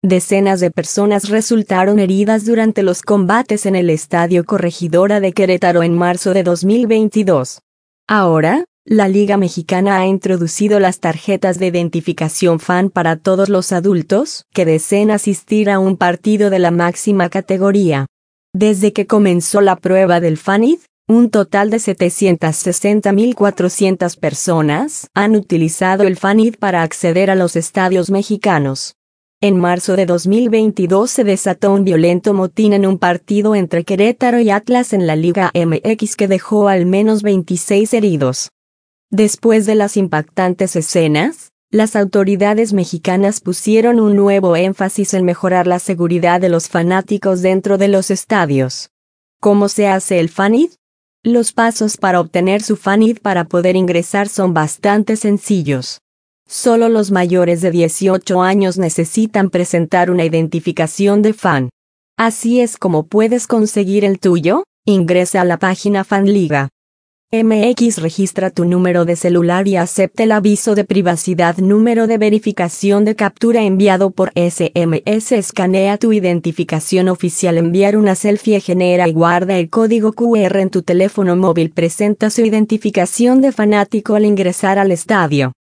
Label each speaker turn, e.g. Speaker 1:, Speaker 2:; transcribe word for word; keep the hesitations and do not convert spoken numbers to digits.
Speaker 1: Decenas de personas resultaron heridas durante los combates en el Estadio Corregidora de Querétaro en marzo de dos mil veintidós. Ahora, la Liga Mexicana ha introducido las tarjetas de identificación FAN para todos los adultos que deseen asistir a un partido de la máxima categoría. Desde que comenzó la prueba del FANID, un total de setecientas sesenta mil cuatrocientas personas han utilizado el FANID para acceder a los estadios mexicanos. En marzo de dos mil veintidós se desató un violento motín en un partido entre Querétaro y Atlas en la Liga M X que dejó al menos veintiséis heridos. Después de las impactantes escenas, las autoridades mexicanas pusieron un nuevo énfasis en mejorar la seguridad de los fanáticos dentro de los estadios. ¿Cómo se hace el FANID? Los pasos para obtener su FANID para poder ingresar son bastante sencillos. Solo los mayores de dieciocho años necesitan presentar una identificación de FAN. Así es como puedes conseguir el tuyo. Ingresa a la página FanLiga M X, registra tu número de celular y acepta el aviso de privacidad. Número de verificación de captura enviado por S M S. Escanea tu identificación oficial. Enviar una selfie. Genera y guarda el código Q R en tu teléfono móvil. Presenta su identificación de fanático al ingresar al estadio.